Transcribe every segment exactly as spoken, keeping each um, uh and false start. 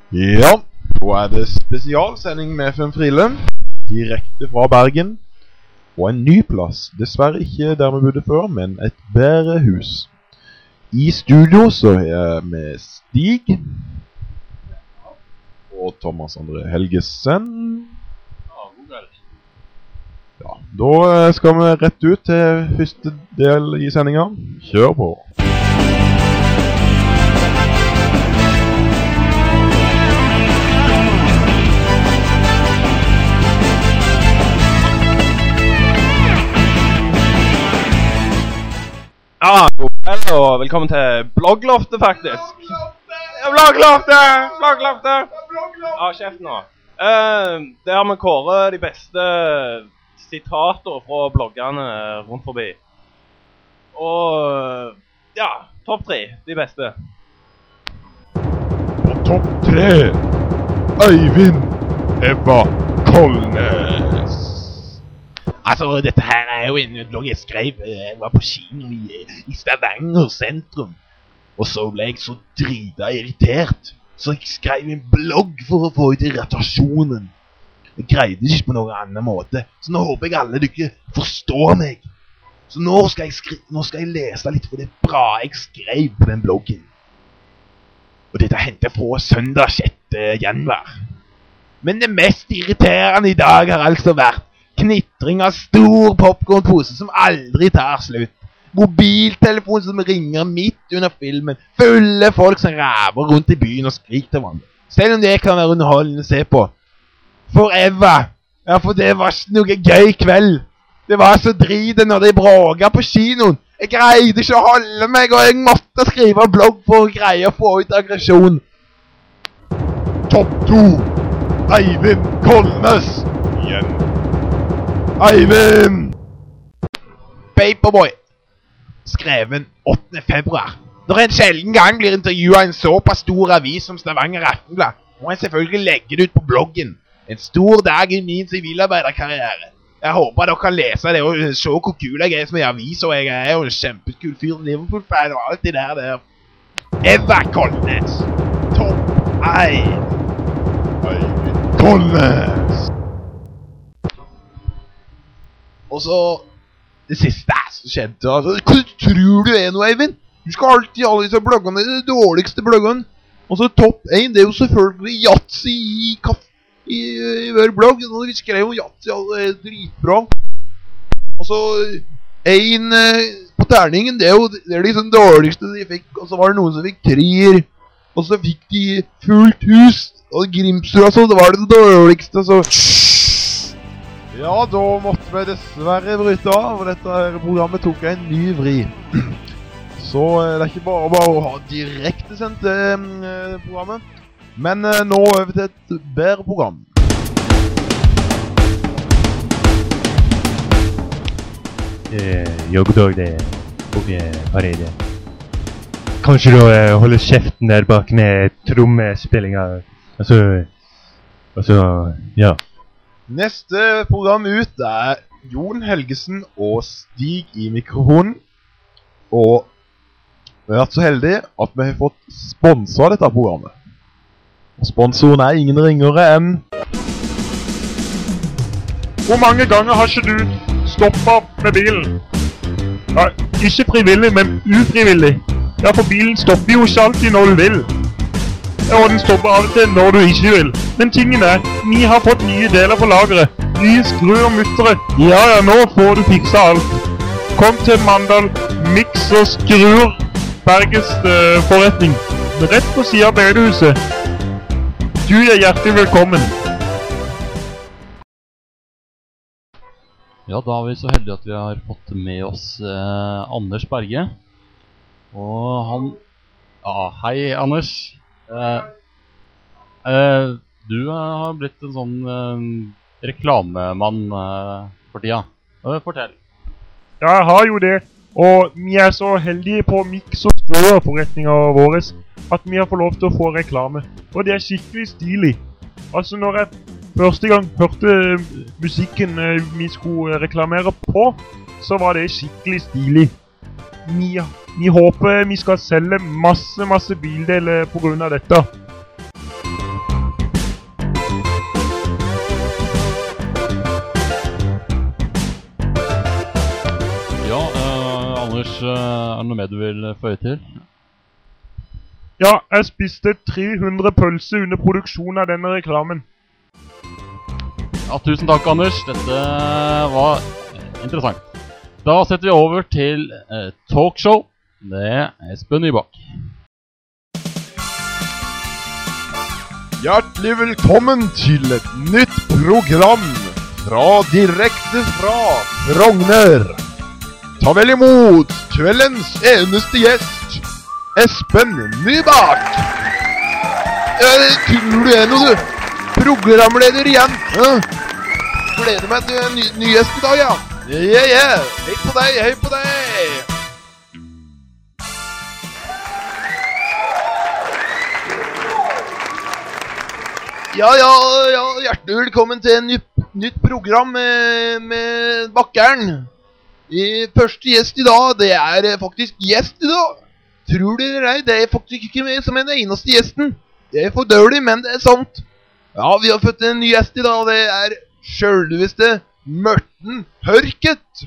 Ja, nå er det spesialsending med F M Friele, direkte fra Bergen. Og en ny plass, dessverre ikke der vi bodde før, men et bedre hus. I studio så er jeg med Stig og Thomas André Helgesen. Ja, da skal vi rett ut til første del i sendingen. Kjør på! Ja, god kveld og velkommen til Bloggloftet faktisk. Ja, Bloggloftet! Bloggloftet! Ja, kjeft nå. Uh, det har vi kåret de beste sitater fra bloggene rundt forbi. Og ja, topp tre, de beste. Og topp tre, Øyvind Ebba Kolnes. Altså, dette her er jo en blogg jeg skrev. Jeg var på kino i, i Stavanger sentrum. Og så ble jeg så drita irritert. Så jeg skrev en blogg for å få ut irritasjonen. Jeg greide ikke på noen annen måte. Så nå håper jeg alle dere forstår meg. Så nå skal jeg, skri nå skal jeg lese litt for det bra jeg skrev på den bloggen. Og dette hentet jeg på søndag sjette januar. Men det mest irriterende i dag har altså vært knitring av stor popcornpose som aldri tar slutt. Mobiltelefon som ringer midt under filmen. Fulle folk som raver rundt i byen og skriker til hverandre. Selv om det kan være underholdende å se på. Forever. Ja, for det var ikke noe gøy kveld. Det var så drite når de bråket på kinoen. Jeg greide ikke å holde meg, og jeg måtte skrive en blogg for å greie å få ut aggresjon. Topp to, Øyvind Kolnes. Igjen. Øyvind! Paperboy. Skreven åttende februar. Når en sjelden gang blir intervjuet av en såpass stor avis som Stavanger Aftenblad, må jeg selvfølgelig legge det ut på bloggen. En stor dag i min sivilarbeiderkarriere. Jeg håper dere kan lese det og se hvor kul jeg er som en avis, og jeg er jo en kjempekul fyr, Liverpool-fan og alt det der der. Ebba Kolnes. Topp én. Øyvind Kolnes. Og så det siste som skjedde, altså, hva tror du er noe, Eivind? Du skal alltid ha alle disse bloggene, de dårligste bloggene. Og så topp én, det er jo selvfølgelig Yatzy i kaffe i, i hver blogg. Når vi skrev om Yatzy, det er dritbra. Og så en på terningen, det er jo det er liksom dårligste de fikk. Og så var det noen som fikk trier. Og så fikk de fullt hus. Og Grimsrud, altså, det var det dårligste, så... Ja, da måtte vi dessverre bryte av, og dette her programmet tok en ny vri. Så det er ikke bare bare å ha direkte sendt eh, programmet, men eh, nå over til et bedre program. Eh, ja, god dag, det er Åge Hareide. Kanskje du eh, holder kjeften der bak med trommespillinga? Altså, altså, ja. Neste program ut er Jon Helgesen og Stig i mikrofonen. Og vi har vært så heldige at vi har fått sponset dette programmet. Og sponsoren er ingen ringere enn... Hvor mange ganger har ikke du stoppet med bilen? Ja, ikke frivillig, men ufrivillig. Ja, for bilen stopper jo ikke alltid når du vil. Ja, og den stopper av og til når du ikke vil. Men tingen er, vi har fått nye deler på lageret. Nye skruer og muttere. Ja, ja, nå får du fiksa alt. Kom til Mandal Mix og Skruer Berges uh, forretning. Rett på siden av bedehuset. Du er hjertelig velkommen. Ja, da er vi så heldige at vi har fått med oss uh, Anders Berge. Og han... Ja, hei Anders. Uh, uh, du uh, har blitt en sånn uh, reklamemann uh, for tida. Uh, fortell. Ja, jeg har jo det. Og vi er så heldige på Mix og Skruer forretningen vår at vi har fått lov til å få reklame. Og det er skikkelig stilig. Altså når jeg første gang hørte musikken uh, vi skulle reklamere på, så var det skikkelig stilig. Vi, vi håper vi skal selge masse, masse bildeler på grunn av dette. noe mer du vil føye til? Ja, jeg spiste tre hundre pølser under produksjon av denne reklamen. Ja, tusen takk, Anders. Dette var interessant. Da setter vi over til eh, talkshow. Det er Espen Nybakk. Hjertelig velkommen til et nytt program fra direkte fra Frogner. Ta vel imot kveldens eneste gjest, Espen Nybakk. Jeg tror du er noe, du. Programleder igjen. Ja. Gleder meg til en ny, ny gjest i dag, ja. Yeah, yeah. Hei på deg, hei på deg. Ja, ja, ja, hjertelig velkommen til en ny, nytt program med, med Bakkeren. I første gjest i dag, det er faktisk gjest i dag. Tror du eller ei, det er faktisk ikke med som en eneste gjesten. Det er for dårlig, men det er sant. Ja, vi har fått en ny gjest i dag, og det er selveste Morten Hørket.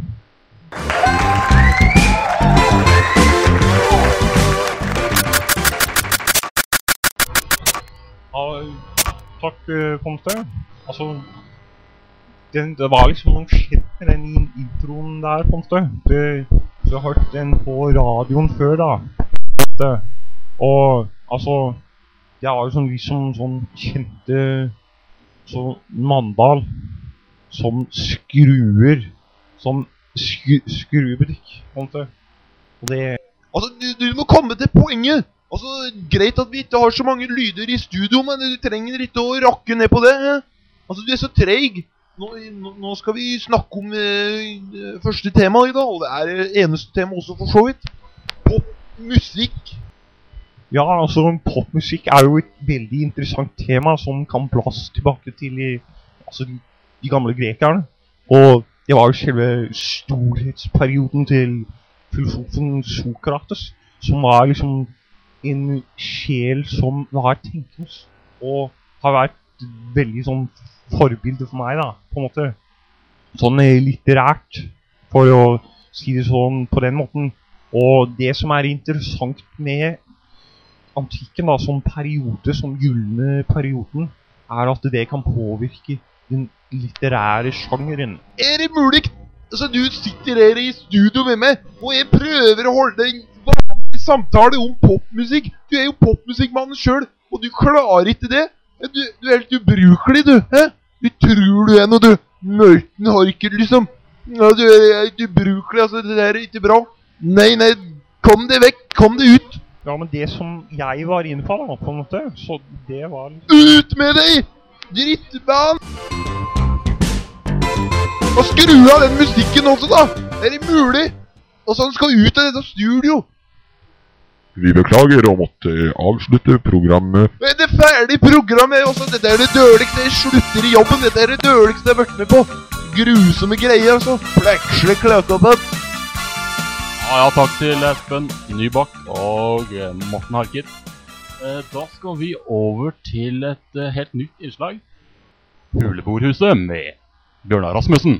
Ja, takk, Ponte. Altså, det, det var liksom noe skjedd med den introen der, Ponte. Du, du har hørt den på radioen før, da. Det, og, altså, det er jo sånn, liksom sånn kjente så Mandal som skruer, som skru, skruebutikk, Ponte. Og det... Altså, du, du må komme til poenget. Altså, greit at vi ikke har så mange lyder i studio, men du trenger ikke å rakke ned på det. Eh? Altså, du er så treig. Nå, nå, nå skal vi snakke om eh, første tema i dag. Det er eneste tema også for så vidt. Popmusikk. Ja, altså, popmusikk er jo et veldig interessant tema som kan plass tilbake til i, altså, de, de gamle grekerne. Og det var jo selve storhetsperioden til filosofen Sokrates, som var liksom en sjel som var tenkende, og har vært veldig sånn forbilde for meg da, på en måte. Sånn litterært, for å si det sånn på den måten. Og det som er interessant med antikken da, som periode, som gyllene perioden, er at det kan påvirke den litterære sjangeren. Er det mulig? Altså, du sitter her i studio med meg, og jeg prøver å holde en vanlig samtale om popmusikk. Du er jo popmusikkmannen selv, og du klarer ikke det. Du, du er helt ubrukelig, du. Hæ? Du tror du er noe, du. Morten Hørket, liksom. Ja, du er helt ubrukelig, altså, det der er ikke bra. Nei, nei, kom det vekk, kom det ut. Ja, men det som jeg var inne på da, på en måte, så det var... Ut med deg! Drittbann! Og skru av den musikken også da! Er det mulig? Og så han skal ut av dette studio! Vi beklager å måtte avslutte programmet. Men det er ferdig programmet også! Dette er det dårligste jeg slutter i jobben! Dette er det dårligste jeg har vært med på! Grusomme greier altså! Pleksle kløkoppet! Ja, ja, takk til Espen Nybakk og eh, Morten Hørket. Eh, da skal vi over til et eh, helt nytt innslag. Huleboerhuset med Bjørnar Rasmussen.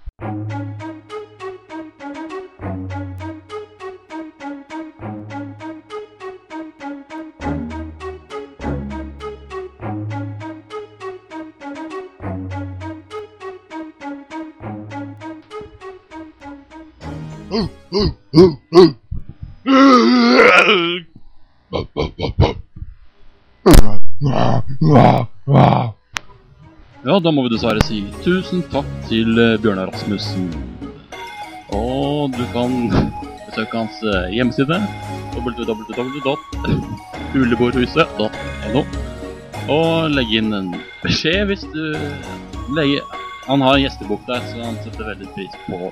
Ja, da må vi dessverre si tusen takk til eh, Bjørnar Rasmussen. Og du kan besøke hans eh, hjemmeside w w w punktum huleboerhuset punktum no og legge inn en beskjed hvis du legger... Han har gjestebok der, så han setter veldig pris på.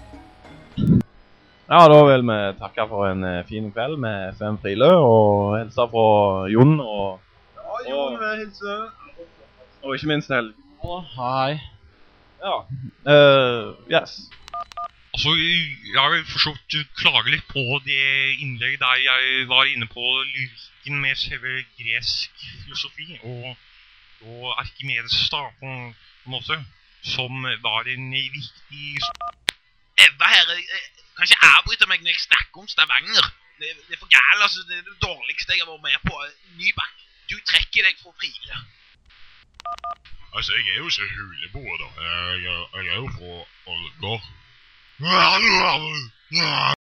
Ja, da vil vi takke for en eh, fin kveld med Sven Frilø, og hilse fra Jon, og... Ja, Jon, jeg hilser. Og ikke minst Helg. Å, hei. Ja, uh, yes. Altså, jeg vil for så vidt klage litt på det innlegget der jeg var inne på lyrikken med selve gresk filosofi, og, og Arkimedes da, på en måte, som var en viktig... Hva her? kan ikke avbryte meg når jeg snakker om Stavanger. Det, det er for galt, altså. Det er det dårligste jeg har vært med på. Nybakk, du trekker deg fra Friele. Altså, jeg er jo ikke huleboer da. Jeg, jeg, jeg er jo fra Alger.